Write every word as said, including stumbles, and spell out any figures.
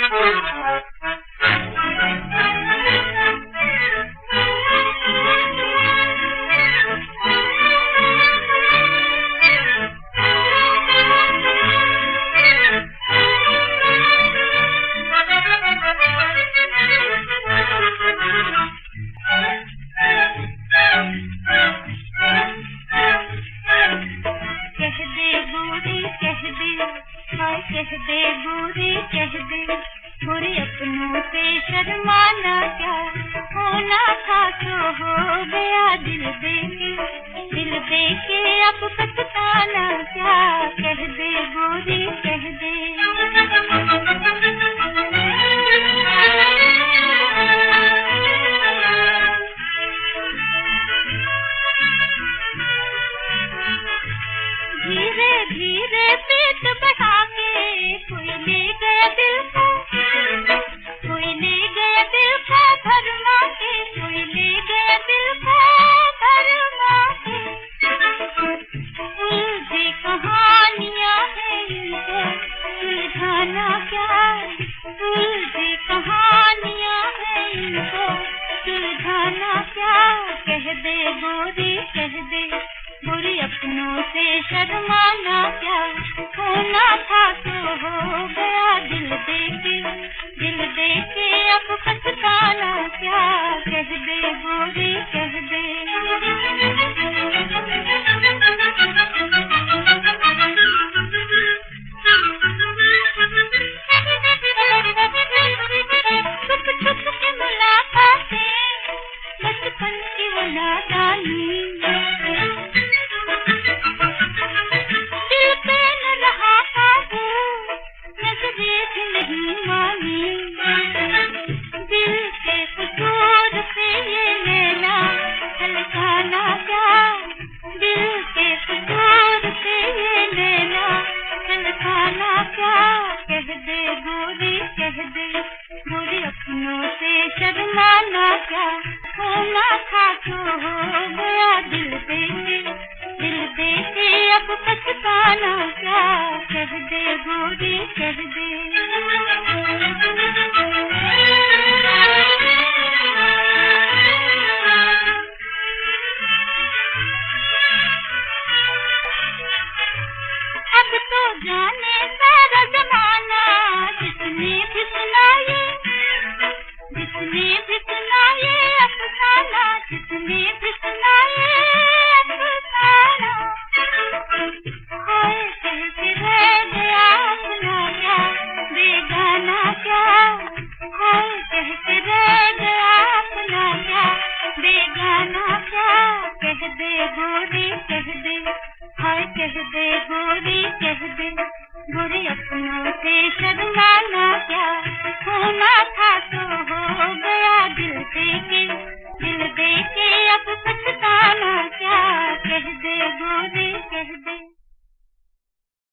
कह दे बुरी कह दे बुरी अपनों से शर्माना क्या, होना था तो हो गया दिल दे के, दिल दे के अब पछताना क्या, कह दे बुरी कह दे। धीरे धीरे पीठ बढ़ा के कोई ले गया दिल को, कोई ले गया दिल को भरमा के, कोई ले गया दिल को भरमा के। उलझी कहानियां हैं इनको सुलझाना क्या, उलझी कहानियां हैं इनको सुलझाना क्या, कह दे गोरी कह दे बुरी अपनों से शर्माना क्या, होना था तो हो गया दिल दे के, दिल दे के अब पछताना क्या, कह दे बुरी कह दे। छुप छुप के मुलाकातें बचपन की वो नादानी, नहीं मानी दिल के कसूर पे ये लेना हल्काना क्या, दिल के कसूर पे ये लेना हल्काना क्या, कह दे बुरी कह दे बुरी अपनों से शर्माना क्या, होना था तो हो गया दिल दे के, दिल दे के अब पछताना क्या, कह दे बुरी कह दे। अब तो जाने सारा जमाना जिसने भी सुना ये, जिसने भी सुना ये अफसाना, जिसने भी सुना ये अफसाना। हाय कह के रह गया अपना क्या बेगाना क्या, हाय कह के रह गया अपना क्या बेगाना क्या, कह दे गोरी कह दे, हाय कह दे गोरी कह दे।